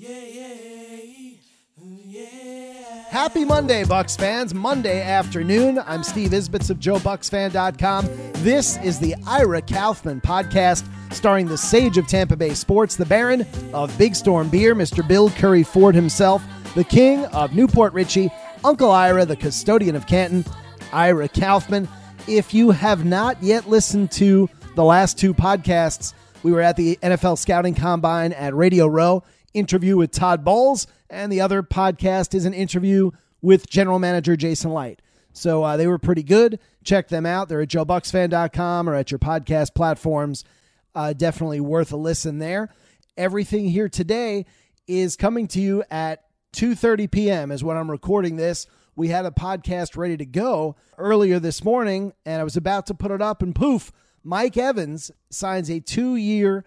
Happy Monday, Bucs fans. Monday afternoon. I'm Steve Isbitz of JoeBucsFan.com. This is the Ira Kaufman podcast, starring the sage of Tampa Bay sports, the Baron of Big Storm Beer, Mr. Bill Curry Ford himself, the king of Newport Richie, Uncle Ira, the custodian of Canton, Ira Kaufman. If you have not yet listened to the last two podcasts, we were at the NFL Scouting Combine at Radio Row, interview with Todd Bowles, and the other podcast is an interview with General Manager Jason Light. So they were pretty good. Check them out. They're at JoeBucsFan.com or at your podcast platforms. Definitely worth a listen there. Everything here today is coming to you at 2:30 p.m. is when I'm recording this. We had a podcast ready to go earlier this morning, and I was about to put it up, and poof, Mike Evans signs a 2-year,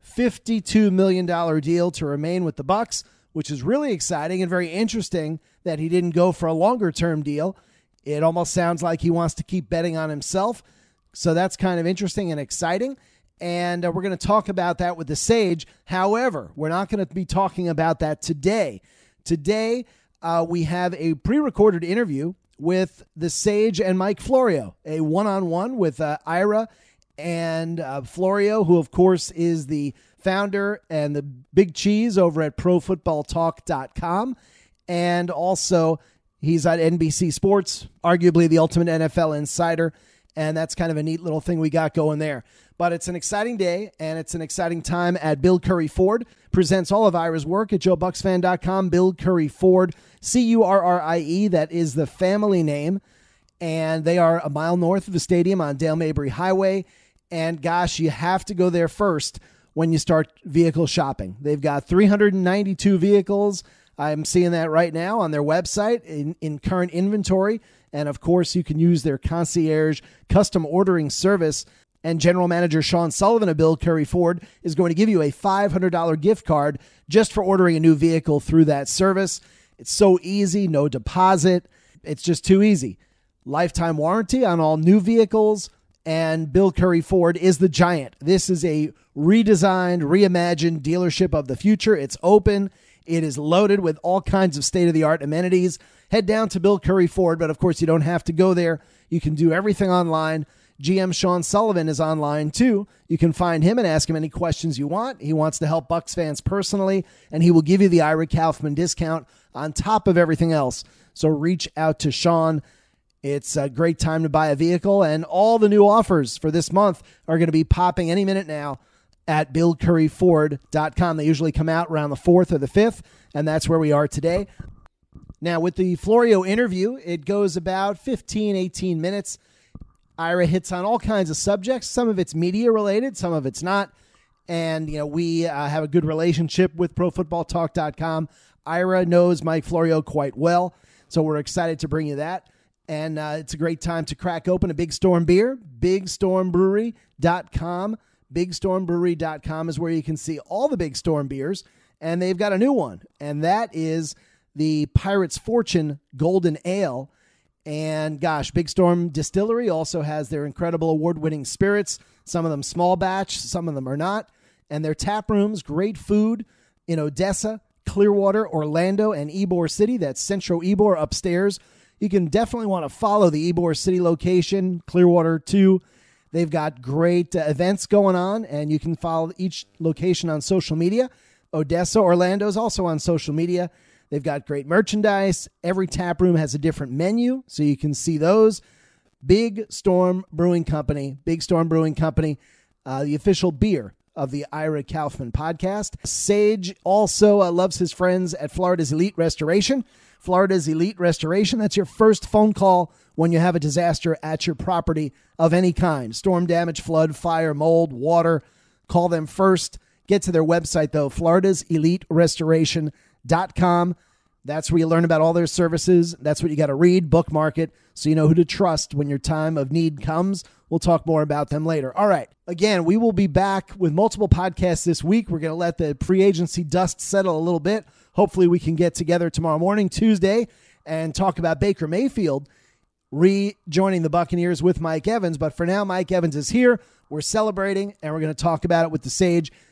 $52 million deal to remain with the Bucs, which is really exciting and very interesting that he didn't go for a longer-term deal. It almost sounds like he wants to keep betting on himself, so that's kind of interesting and exciting, and we're going to talk about that with the Sage. However, we're not going to be talking about that today. Today, we have a pre-recorded interview with the Sage and Mike Florio, a one-on-one with Ira and Florio, who, of course, is the founder and the big cheese over at ProFootballTalk.com. And also, he's at NBC Sports, arguably the ultimate NFL insider. And that's kind of a neat little thing we got going there. But it's an exciting day, and it's an exciting time at Bill Curry Ford. Presents all of Ira's work at JoeBucsFan.com. Bill Curry Ford, Currie, that is the family name. And they are a mile north of the stadium on Dale Mabry Highway. And gosh, you have to go there first when you start vehicle shopping. They've got 392 vehicles. I'm seeing that right now on their website in current inventory. And of course, you can use their concierge custom ordering service. And General Manager Sean Sullivan of Bill Curry Ford is going to give you a $500 gift card just for ordering a new vehicle through that service. It's so easy, no deposit. It's just too easy. Lifetime warranty on all new vehicles. And Bill Curry Ford is the giant. This is a redesigned, reimagined dealership of the future. It's open. It is loaded with all kinds of state-of-the-art amenities. Head down to Bill Curry Ford, but of course you don't have to go there. You can do everything online. GM Sean Sullivan is online too. You can find him and ask him any questions you want. He wants to help Bucs fans personally, and he will give you the Ira Kaufman discount on top of everything else. So reach out to Sean. It's a great time to buy a vehicle, and all the new offers for this month are going to be popping any minute now at BillCurryFord.com. They usually come out around the 4th or the 5th, and that's where we are today. Now, with the Florio interview, it goes about 15, 18 minutes. Ira hits on all kinds of subjects. Some of it's media-related, some of it's not. And, we have a good relationship with ProFootballTalk.com. Ira knows Mike Florio quite well, so we're excited to bring you that. And it's a great time to crack open a Big Storm beer. BigStormBrewery.com. BigStormBrewery.com is where you can see all the Big Storm beers. And they've got a new one, and that is the Pirate's Fortune Golden Ale. And gosh, Big Storm Distillery also has their incredible award-winning spirits. Some of them small batch, some of them are not. And their tap rooms, great food in Odessa, Clearwater, Orlando, and Ybor City. That's Centro Ybor upstairs. You can definitely want to follow the Ybor City location, Clearwater too. They've got great events going on, and you can follow each location on social media. Odessa, Orlando is also on social media. They've got great merchandise. Every tap room has a different menu, so you can see those. Big Storm Brewing Company, the official beer of the Ira Kaufman podcast. Sage also loves his friends at Florida's Elite Restoration. Florida's Elite Restoration, that's your first phone call when you have a disaster at your property of any kind. Storm damage, flood, fire, mold, water. Call them first. Get to their website, though, FloridasEliteRestoration.com. That's where you learn about all their services. That's what you got to read, bookmark it, so you know who to trust when your time of need comes. We'll talk more about them later. All right. Again, we will be back with multiple podcasts this week. We're going to let the pre-agency dust settle a little bit. Hopefully we can get together tomorrow morning, Tuesday, and talk about Baker Mayfield rejoining the Buccaneers with Mike Evans. But for now, Mike Evans is here. We're celebrating, and we're going to talk about it with the Sage.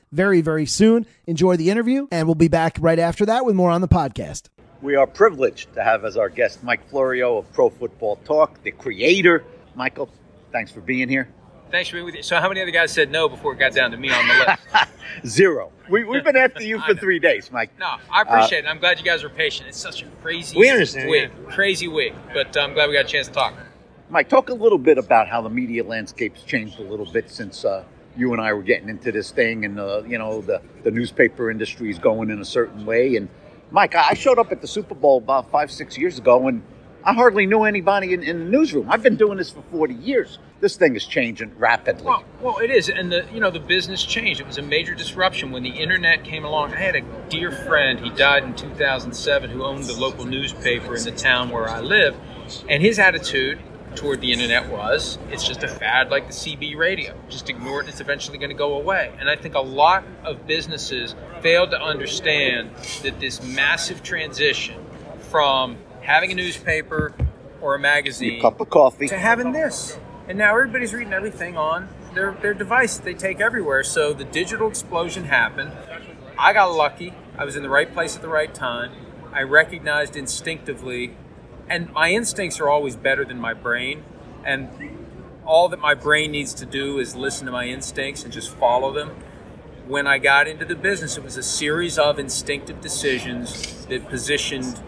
very, very soon. Enjoy the interview, and we'll be back right after that with more on the podcast. We are privileged to have as our guest Mike Florio of Pro Football Talk, the creator. Michael, thanks for being here. Thanks for being with you. So how many other guys said no before it got down to me on the list? Zero. We've been after you for 3 days, Mike. No, I appreciate it. I'm glad you guys are patient. It's such a crazy week. Crazy week. But I'm glad we got a chance to talk. Mike, talk a little bit about how the media landscape's changed a little bit since you and I were getting into this thing, and the newspaper industry is going in a certain way. And Mike, I showed up at the Super Bowl about 5-6 years ago, and I hardly knew anybody in the newsroom. I've been doing this for 40 years. This thing is changing rapidly. Well, it is, and the business changed. It was a major disruption when the internet came along. I had a dear friend. He died in 2007, who owned the local newspaper in the town where I live, and his attitude toward the internet was, it's just a fad like the CB radio. Just ignore it, and it's eventually going to go away. And I think a lot of businesses failed to understand that this massive transition from having a newspaper or a magazine, a cup of coffee, to having this. And now everybody's reading everything on their device that they take everywhere. So the digital explosion happened. I got lucky. I was in the right place at the right time. I recognized instinctively, and my instincts are always better than my brain. And all that my brain needs to do is listen to my instincts and just follow them. When I got into the business, it was a series of instinctive decisions that positioned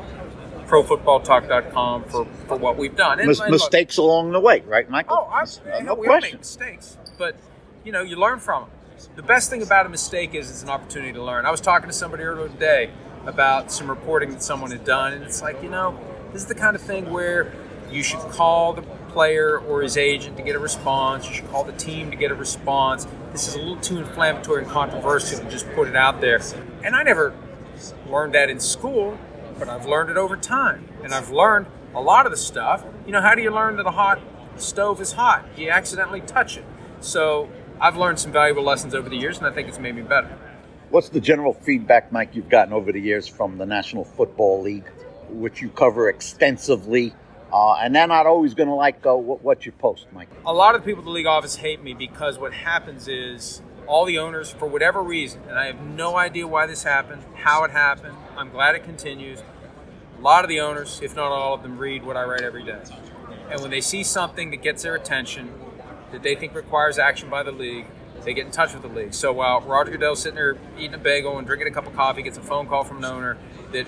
ProFootballTalk.com for what we've done. And mistakes along the way, right, Michael? No we all make mistakes, but you learn from them. The best thing about a mistake is it's an opportunity to learn. I was talking to somebody earlier today about some reporting that someone had done, and it's like, this is the kind of thing where you should call the player or his agent to get a response. You should call the team to get a response. This is a little too inflammatory and controversial to just put it out there. And I never learned that in school, but I've learned it over time. And I've learned a lot of the stuff. How do you learn that a hot stove is hot? You accidentally touch it. So I've learned some valuable lessons over the years, and I think it's made me better. What's the general feedback, Mike, you've gotten over the years from the National Football League, which you cover extensively? And they're not always going to like what you post, Mike. A lot of the people at the league office hate me because what happens is all the owners, for whatever reason, and I have no idea why this happened, how it happened, I'm glad it continues. A lot of the owners, if not all of them, read what I write every day. And when they see something that gets their attention, that they think requires action by the league, they get in touch with the league. So while Roger Goodell's sitting there eating a bagel and drinking a cup of coffee, gets a phone call from an owner that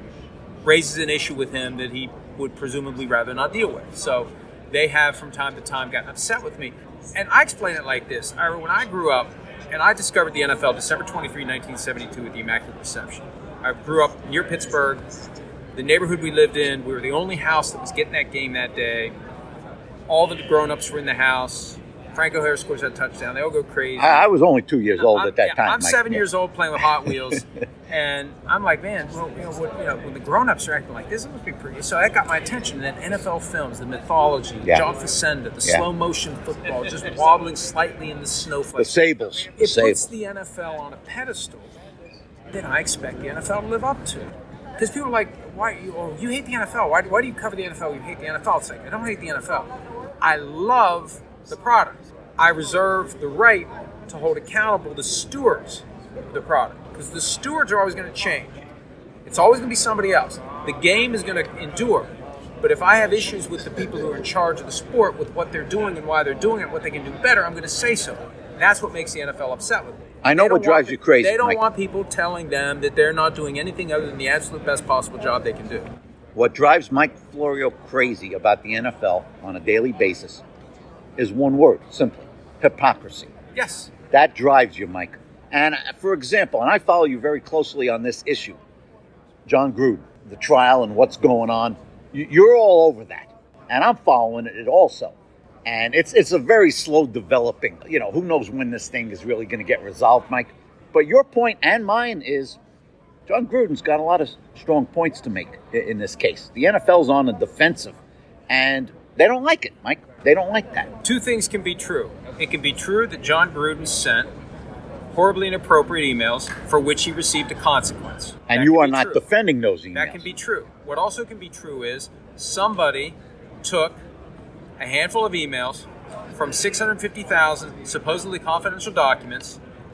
raises an issue with him that he would presumably rather not deal with. So they have from time to time gotten upset with me. And I explain it like this. When I grew up, and I discovered the NFL December 23, 1972 at the Immaculate Reception. I grew up near Pittsburgh. The neighborhood we lived in, we were the only house that was getting that game that day. All the grown-ups were in the house. Frank O'Hara scores that touchdown. They all go crazy. I was only 2 years old at that time. I'm 7 years old playing with Hot Wheels. And I'm like, man, when the grown-ups are acting like this, it must be pretty. So that got my attention. And then NFL films, the mythology, John Facenda, the slow-motion football, just wobbling slightly in the snowflake. The Sables. It puts the NFL on a pedestal that I expect the NFL to live up to. Because people are like, you hate the NFL. Why do you cover the NFL? You hate the NFL. It's like, I don't hate the NFL. I love the product. I reserve the right to hold accountable the stewards of the product. Because the stewards are always going to change. It's always going to be somebody else. The game is going to endure. But if I have issues with the people who are in charge of the sport, with what they're doing and why they're doing it, what they can do better, I'm going to say so. And that's what makes the NFL upset with me. I know what drives you crazy, They don't Mike. want people telling them that they're not doing anything other than the absolute best possible job they can do. What drives Mike Florio crazy about the NFL on a daily basis is one word, simply: hypocrisy. Yes. That drives you, Mike. And for example, and I follow you very closely on this issue, Jon Gruden, the trial and what's going on, you're all over that. And I'm following it also. And it's a very slow developing, who knows when this thing is really going to get resolved, Mike. But your point and mine is Jon Gruden's got a lot of strong points to make in this case. The NFL's on the defensive, and they don't like it, Mike. They don't like that. Two things can be true. It can be true that Jon Gruden sent horribly inappropriate emails for which he received a consequence. And you are not defending those emails. That can be true. What also can be true is somebody took a handful of emails from 650,000 supposedly confidential documents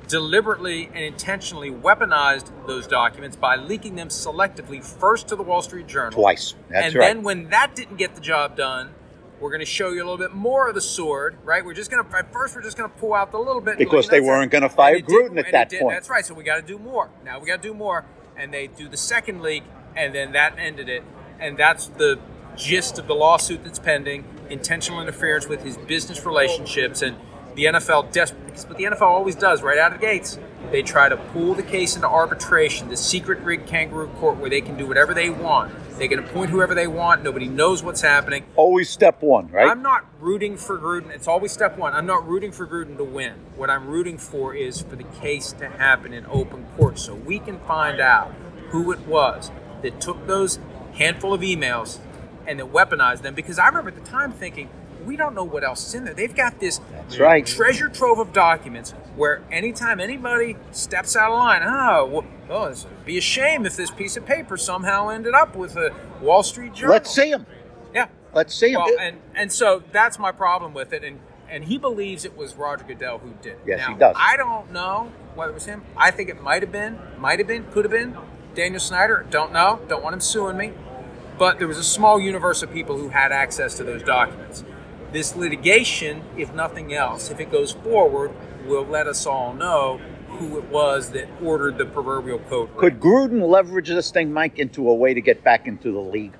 deliberately and intentionally weaponized those documents by leaking them selectively first to the Wall Street Journal. Twice. That's and right. then when that didn't get the job done, we're going to show you a little bit more of the sword, right? We're just going to pull out the little bit. Because they weren't going to fire Gruden at that point. That's right. So we got to do more. Now we got to do more. And they do the second leak, and then that ended it. And that's the gist of the lawsuit that's pending, intentional interference with his business relationships. And the NFL, because what the NFL always does right out of the gates, they try to pull the case into arbitration, the secret rigged kangaroo court where they can do whatever they want. They can appoint whoever they want. Nobody knows what's happening. Always step one, right? I'm not rooting for Gruden. It's always step one. I'm not rooting for Gruden to win. What I'm rooting for is for the case to happen in open court so we can find out who it was that took those handful of emails and that weaponized them. Because I remember at the time thinking, we don't know what else is in there. They've got this treasure trove of documents where anytime anybody steps out of line, it'd be a shame if this piece of paper somehow ended up with a Wall Street Journal. Let's see him. Yeah. Let's see him. Well, and so that's my problem with it. And he believes it was Roger Goodell who did it. Yes, now, he does. I don't know whether it was him. I think it might have been, could have been Daniel Snyder. Don't know. Don't want him suing me. But there was a small universe of people who had access to those documents. This litigation, if nothing else, if it goes forward, will let us all know who it was that ordered the proverbial code. Could Gruden leverage this thing, Mike, into a way to get back into the league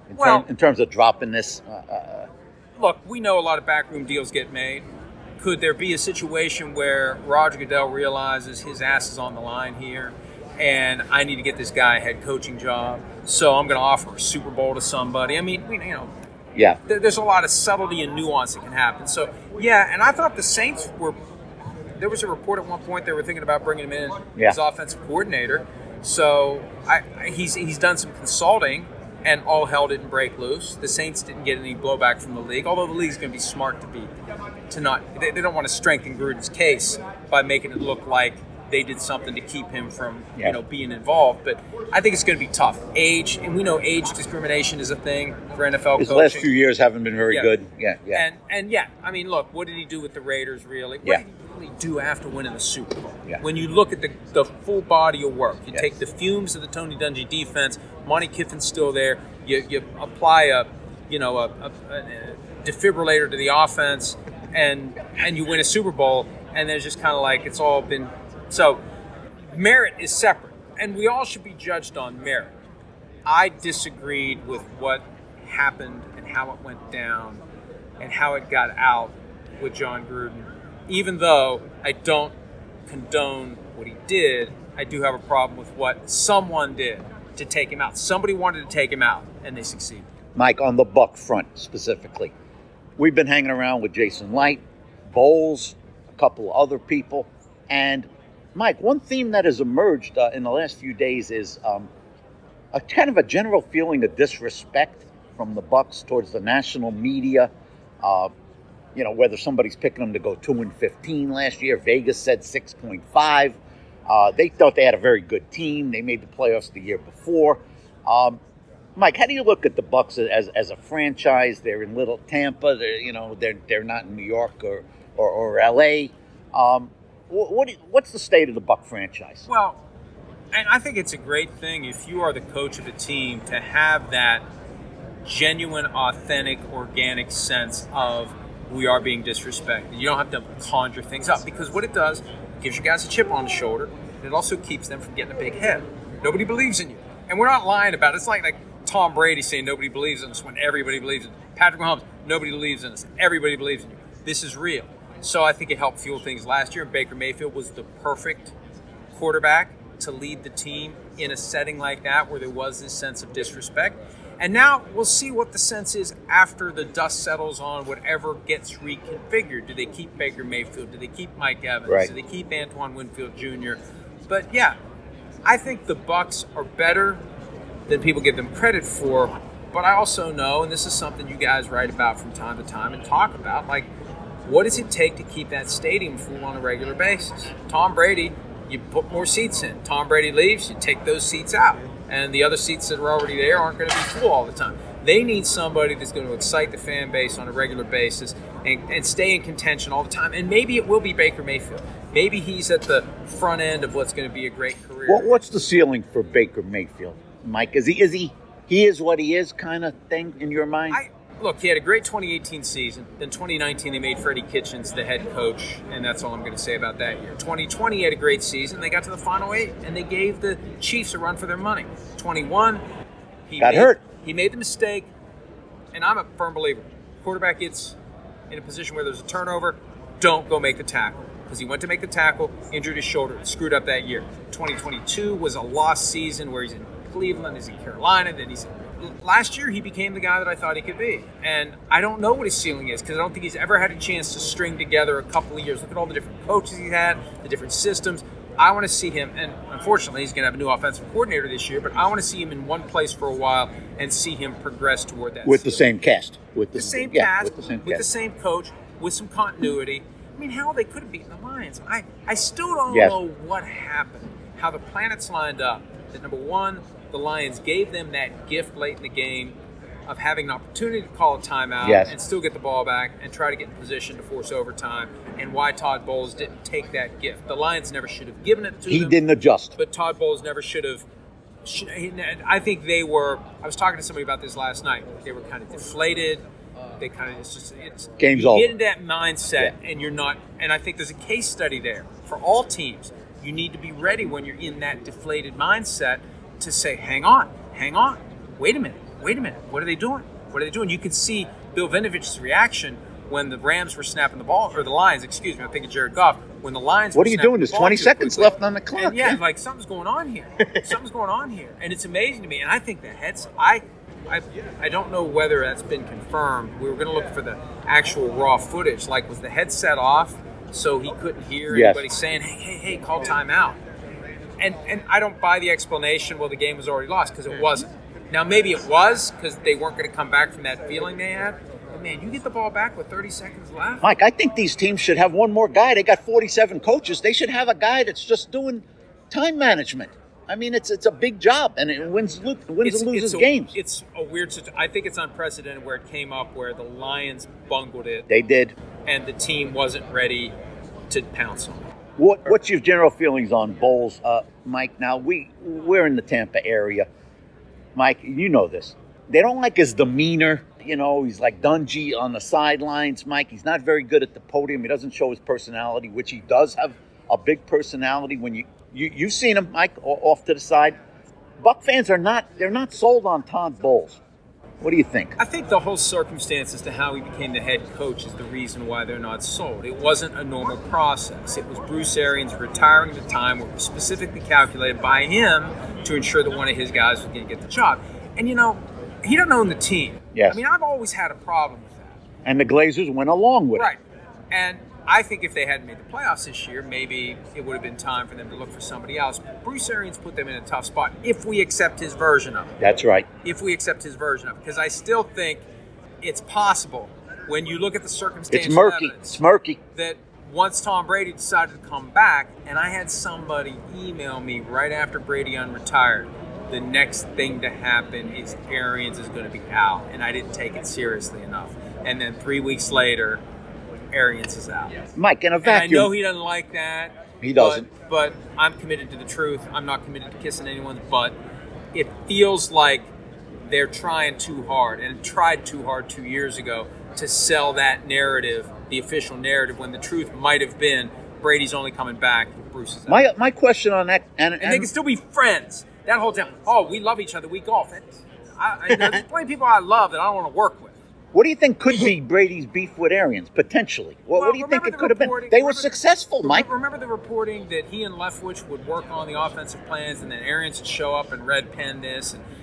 in terms of dropping this? Look, we know a lot of backroom deals get made. Could there be a situation where Roger Goodell realizes his ass is on the line here and I need to get this guy a head coaching job, so I'm going to offer a Super Bowl to somebody? I mean, yeah, there's a lot of subtlety and nuance that can happen. So, yeah, and I thought the Saints were – there was a report at one point they were thinking about bringing him in as offensive coordinator. So he's done some consulting, and all hell didn't break loose. The Saints didn't get any blowback from the league, although the league's going to be smart to not – they don't want to strengthen Gruden's case by making it look like they did something to keep him from, being involved. But I think it's going to be tough. Age, and we know age discrimination is a thing for NFL coaching. His last few years haven't been very good. Yeah. And I mean, look, what did he do with the Raiders, really? What did he really do after winning the Super Bowl? Yeah. When you look at the full body of work, you take the fumes of the Tony Dungy defense, Monty Kiffin's still there, you apply a defibrillator to the offense, and you win a Super Bowl, and there's just kind of like it's all been... So, merit is separate, and we all should be judged on merit. I disagreed with what happened and how it went down and how it got out with John Gruden. Even though I don't condone what he did, I do have a problem with what someone did to take him out. Somebody wanted to take him out, and they succeeded. Mike, on the Buck front specifically, we've been hanging around with Jason Light, Bowles, a couple of other people, and Mike, one theme that has emerged in the last few days is a kind of a general feeling of disrespect from the Bucks towards the national media. Whether somebody's picking them to go 2-15 last year. Vegas said 6.5. They thought they had a very good team. They made the playoffs the year before. Mike, how do you look at the Bucks as a franchise? They're in Little Tampa. They're not in New York or LA. What's the state of the Buck franchise? Well, and I think it's a great thing if you are the coach of a team to have that genuine, authentic, organic sense of we are being disrespected. You don't have to conjure things up, because what it does, gives you guys a chip on the shoulder, and it also keeps them from getting a big head. Nobody believes in you. And we're not lying about it. It's like Tom Brady saying nobody believes in us when everybody believes in us. Patrick Mahomes, nobody believes in us. Everybody believes in you. This is real. So I think it helped fuel things last year. Baker Mayfield was the perfect quarterback to lead the team in a setting like that where there was this sense of disrespect. And now we'll see what the sense is after the dust settles on whatever gets reconfigured. Do they keep Baker Mayfield? Do they keep Mike Evans? Right. Do they keep Antoine Winfield Jr.? But yeah, I think the Bucks are better than people give them credit for. But I also know, and this is something you guys write about from time to time and talk about, what does it take to keep that stadium full on a regular basis? Tom Brady, you put more seats in. Tom Brady leaves, you take those seats out. And the other seats that are already there aren't going to be full all the time. They need somebody that's going to excite the fan base on a regular basis and stay in contention all the time. And maybe it will be Baker Mayfield. maybe he's at the front end of what's going to be a great career. What's the ceiling for Baker Mayfield, Mike? Is he is what he is kind of thing in your mind? Look, he had a great 2018 season. Then 2019, they made Freddie Kitchens the head coach, and that's all I'm going to say about that year. 2020 he had a great season. They got to the Final 8, and they gave the Chiefs a run for their money. 21, he got hurt. He made the mistake, and I'm a firm believer. Quarterback gets in a position where there's a turnover, don't go make the tackle. Because he went to make the tackle, injured his shoulder, screwed up that year. 2022 was a lost season where he's in Cleveland, he's in Carolina, then he's last year he became the guy that I thought he could be. And I don't know what his ceiling is because I don't think he's ever had a chance to string together a couple of years. Look at all the different coaches he's had, the different systems. I want to see him, and unfortunately he's going to have a new offensive coordinator this year, but I want to see him in one place for a while and see him progress toward that. With the same cast. With the same cast, with the same coach, with some continuity. I mean, how they could have beaten the Lions. I still don't know what happened, how the planets lined up. That number one, the Lions gave them that gift late in the game of having an opportunity to call a timeout and still get the ball back and try to get in position to force overtime, and why Todd Bowles didn't take that gift. The Lions never should have given it to them. He didn't adjust. But Todd Bowles never should have. I think they were, I was talking to somebody about this last night. They were kind of deflated. They kind of, it's game's you over. Get into that mindset and you're not, and I think there's a case study there for all teams. You need to be ready when you're in that deflated mindset to say, hang on, wait a minute, what are they doing? You can see Bill Vinovich's reaction when the Rams were snapping the ball, or the Lions, excuse me, I'm thinking Jared Goff, when the Lions what are you doing? There's 20 seconds left on the clock. And like, something's going on here. And it's amazing to me. And I think the heads, I don't know whether that's been confirmed. We were going to look for the actual raw footage. Like, was the headset off so he couldn't hear anybody saying, hey, call timeout? And I don't buy the explanation, well, the game was already lost, because it wasn't. Now, maybe it was because they weren't going to come back from that feeling they had. But, man, you get the ball back with 30 seconds left. Mike, I think these teams should have one more guy. They got 47 coaches. They should have a guy that's just doing time management. I mean, it's a big job, and it wins and loses games. It's a weird situation. I think it's unprecedented where it came up where the Lions bungled it. They did. And the team wasn't ready to pounce on it. What's your general feelings on Bowles, Mike? Now, we're in the Tampa area. Mike, you know this. They don't like his demeanor. You know, he's like Dungy on the sidelines. Mike, he's not very good at the podium. He doesn't show his personality, which he does have a big personality. When you've seen him, Mike, off to the side. Buck fans they're not sold on Todd Bowles. What do you think? I think the whole circumstance as to how he became the head coach is the reason why they're not sold. It wasn't a normal process. It was Bruce Arians retiring at the time, what was specifically calculated by him to ensure that one of his guys was going to get the job. And, you know, he doesn't own the team. Yes. I mean, I've always had a problem with that. And the Glazers went along with it. Right. And I think if they hadn't made the playoffs this year, maybe it would have been time for them to look for somebody else. Bruce Arians put them in a tough spot if we accept his version of it. That's right. If we accept his version of it. Because I still think it's possible when you look at the circumstances. It's murky. That once Tom Brady decided to come back, and I had somebody email me right after Brady unretired, the next thing to happen is Arians is going to be out. And I didn't take it seriously enough. And then 3 weeks later, Arians is out. Mike, in a vacuum. And I know he doesn't like that. He doesn't. But I'm committed to the truth. I'm not committed to kissing anyone's butt. It feels like they're trying too hard and tried too hard 2 years ago to sell that narrative, the official narrative, when the truth might have been Brady's only coming back if Bruce is out. My question on that. And they can still be friends. That whole time, we love each other, we golf. There's plenty of people I love that I don't want to work with. What do you think could be Brady's beef with Arians, potentially? What do you think it could have been? They were successful, Mike. Remember the reporting that he and Leftwich would work on the offensive plans, and then Arians would show up and red pen this, and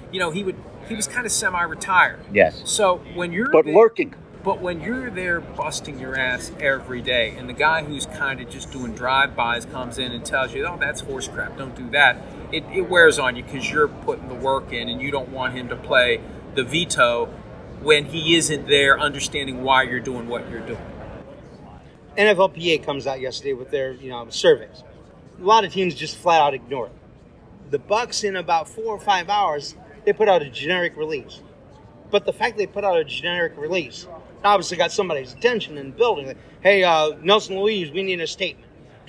he was kind of semi-retired. Yes. So when you're lurking. But when you're there busting your ass every day, and the guy who's kind of just doing drive-bys comes in and tells you, that's horse crap, don't do that, it wears on you because you're putting the work in, and you don't want him to play the veto when he isn't there understanding why you're doing what you're doing. NFLPA comes out yesterday with their surveys. A lot of teams just flat out ignore it. The Bucs, in about 4 or 5 hours, they put out a generic release. But the fact they put out a generic release obviously got somebody's attention in the building. Like, hey, Nelson Louise, we need a statement.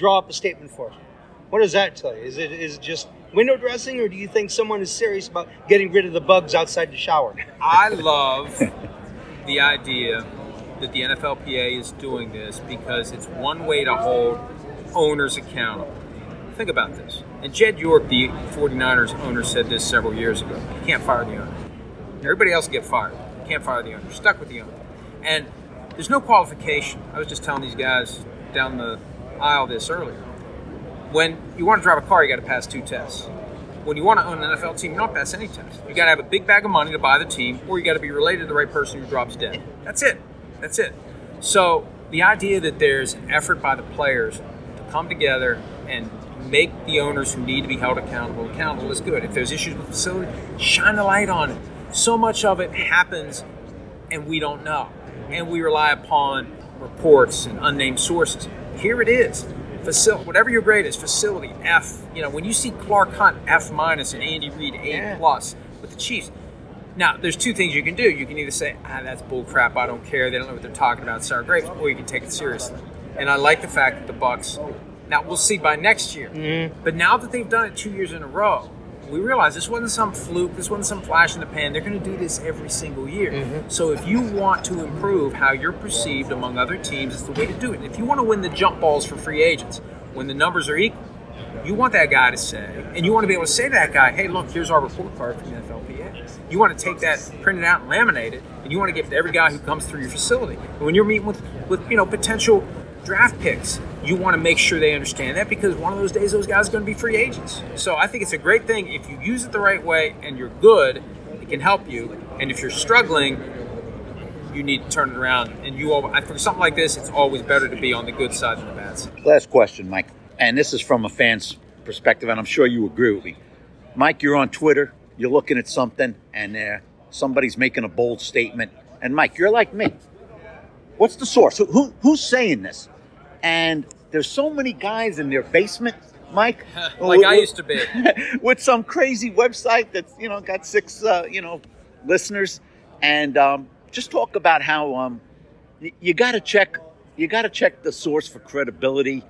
draw up a statement for us. What does that tell you? Is it just window dressing, or do you think someone is serious about getting rid of the bugs outside the shower? I love the idea that the NFLPA is doing this because it's one way to hold owners accountable. Think about this. And Jed York, the 49ers owner, said this several years ago. You can't fire the owner. Everybody else will get fired. You can't fire the owner. You're stuck with the owner. And there's no qualification. I was just telling these guys down the aisle this earlier. When you want to drive a car, you got to pass 2 tests. When you want to own an NFL team, you don't pass any tests. You got to have a big bag of money to buy the team, or you got to be related to the right person who drops dead. That's it. That's it. So the idea that there's effort by the players to come together and make the owners who need to be held accountable is good. If there's issues with the facility, shine a light on it. So much of it happens and we don't know. And we rely upon reports and unnamed sources. Here it is. Whatever your grade is, facility, F. When you see Clark Hunt, F- and Andy Reid, A+ with the Chiefs. Now, there's 2 things you can do. You can either say, that's bull crap, I don't care, they don't know what they're talking about, sour grapes, or you can take it seriously. And I like the fact that the Bucs, now we'll see by next year, but now that they've done it 2 years in a row, we realize this wasn't some fluke, this wasn't some flash in the pan. They're going to do this every single year. So if you want to improve how you're perceived among other teams, it's the way to do it. If you want to win the jump balls for free agents, when the numbers are equal, you want that guy to say, and you want to be able to say to that guy, hey, look, here's our report card from the NFLPA. You want to take that, print it out, and laminate it, and you want to give it to every guy who comes through your facility. And when you're meeting with potential draft picks, you want to make sure they understand that, because one of those days those guys are going to be free agents. So I think it's a great thing. If you use it the right way and you're good, it can help you. And if you're struggling, you need to turn it around. And for something like this, it's always better to be on the good side than the bad side. Last question, Mike. And this is from a fan's perspective, and I'm sure you agree with me. Mike, you're on Twitter. You're looking at something, and somebody's making a bold statement. And Mike, you're like me. What's the source? Who's saying this? And there's so many guys in their basement, Mike. Like I used to be. With some crazy website that's, got 6, listeners. And just talk about how you got to check the source for credibility.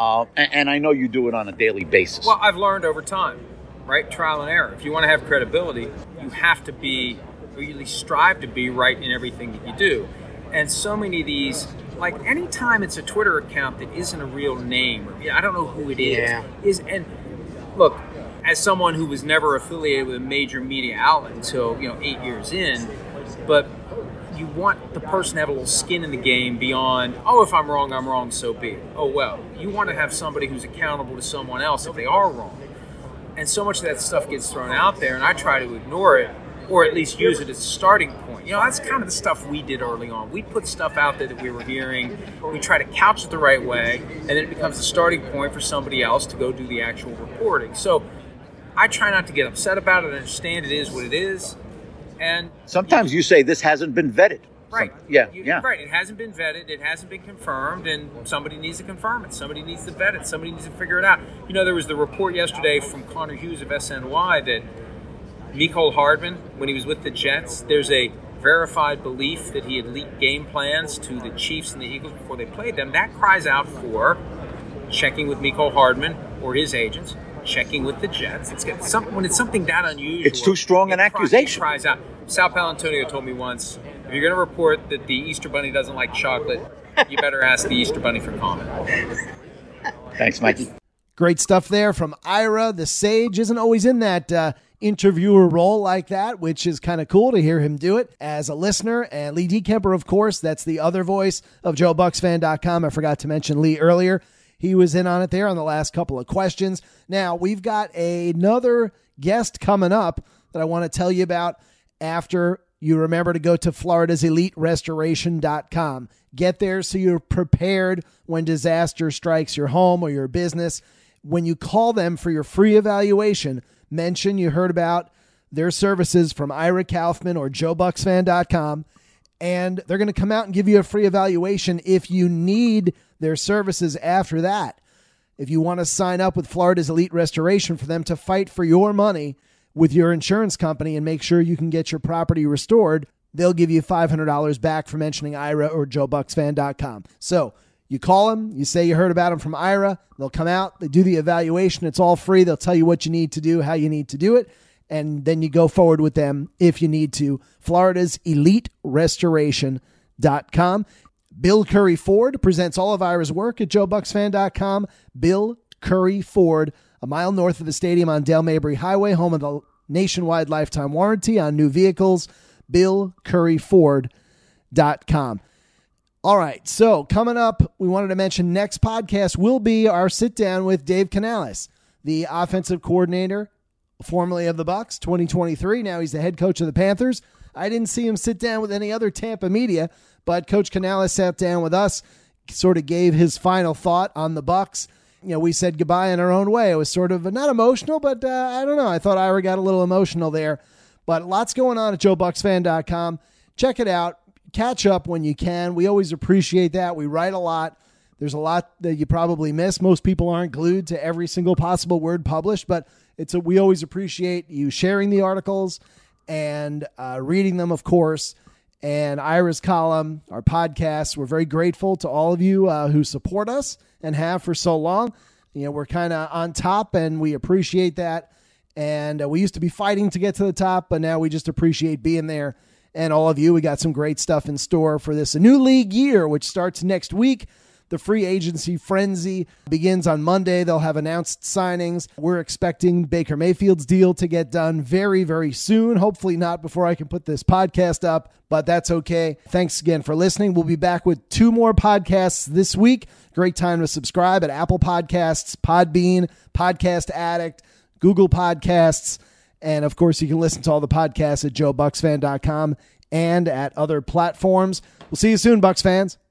And I know you do it on a daily basis. Well, I've learned over time, right? Trial and error. If you want to have credibility, you have to be, or at least strive to be, right in everything that you do. And so many of these, like anytime it's a Twitter account that isn't a real name, or I don't know who it is. And look, as someone who was never affiliated with a major media outlet until 8 years in, but you want the person to have a little skin in the game beyond, if I'm wrong, so be it. Oh, well. You want to have somebody who's accountable to someone else if they are wrong. And so much of that stuff gets thrown out there, and I try to ignore it, or at least use it as a starting point. That's kind of the stuff we did early on. We put stuff out there that we were hearing. We try to couch it the right way, and then it becomes a starting point for somebody else to go do the actual reporting. So I try not to get upset about it. I understand it is what it is. And sometimes you say this hasn't been vetted. Right. Yeah. Right. It hasn't been vetted. It hasn't been confirmed, and somebody needs to confirm it. Somebody needs to vet it. Somebody needs to figure it out. There was the report yesterday from Connor Hughes of SNY that Mecole Hardman, when he was with the Jets, there's a verified belief that he had leaked game plans to the Chiefs and the Eagles before they played them. That cries out for checking with Mecole Hardman or his agents, checking with the Jets. When it's something that unusual, it's too strong an accusation. It cries out. Sal Palantonio told me once, if you're going to report that the Easter Bunny doesn't like chocolate, you better ask the Easter Bunny for comment. Thanks, Mikey. Great stuff there from Ira. The Sage isn't always in that interviewer role like that, which is kind of cool to hear him do it as a listener. And Lee Dekemper, of course, that's the other voice of JoeBucksFan.com. I forgot to mention Lee earlier. He was in on it there on the last couple of questions. Now, we've got another guest coming up that I want to tell you about after you remember to go to FloridasEliteRestoration.com. Get there so you're prepared when disaster strikes your home or your business. When you call them for your free evaluation, mention you heard about their services from Ira Kaufman or JoeBucksFan.com, and they're going to come out and give you a free evaluation if you need their services after that. If you want to sign up with Florida's Elite Restoration for them to fight for your money with your insurance company and make sure you can get your property restored, they'll give you $500 back for mentioning Ira or JoeBucksFan.com. So You call them, you say you heard about them from Ira. They'll come out, they do the evaluation. It's all free. They'll tell you what you need to do, how you need to do it, and then you go forward with them if you need to. Florida's EliteRestoration.com. Bill Curry Ford presents all of Ira's work at JoeBucksFan.com. Bill Curry Ford, a mile north of the stadium on Dale Mabry Highway, home of the nationwide lifetime warranty on new vehicles. BillCurryFord.com. All right, so coming up, we wanted to mention next podcast will be our sit-down with Dave Canales, the offensive coordinator, formerly of the Bucs, 2023. Now he's the head coach of the Panthers. I didn't see him sit down with any other Tampa media, but Coach Canales sat down with us, sort of gave his final thought on the Bucs. You know, we said goodbye in our own way. It was sort of not emotional, but I don't know. I thought Ira got a little emotional there. But lots going on at JoeBucksFan.com. Check it out. Catch up when you can. We always appreciate that. We write a lot. There's a lot that you probably miss. Most people aren't glued to every single possible word published, but we always appreciate you sharing the articles and reading them, of course. And Ira's column, our podcast. We're very grateful to all of you who support us and have for so long. You know, we're kind of on top, and we appreciate that. And we used to be fighting to get to the top, but now we just appreciate being there. And all of you, we got some great stuff in store for this. A new league year, which starts next week. The free agency frenzy begins on Monday. They'll have announced signings. We're expecting Baker Mayfield's deal to get done very, very soon. Hopefully not before I can put this podcast up, but that's okay. Thanks again for listening. We'll be back with 2 more podcasts this week. Great time to subscribe at Apple Podcasts, Podbean, Podcast Addict, Google Podcasts, and of course you can listen to all the podcasts at JoeBucksFan.com and at other platforms. We'll see you soon, Bucs fans.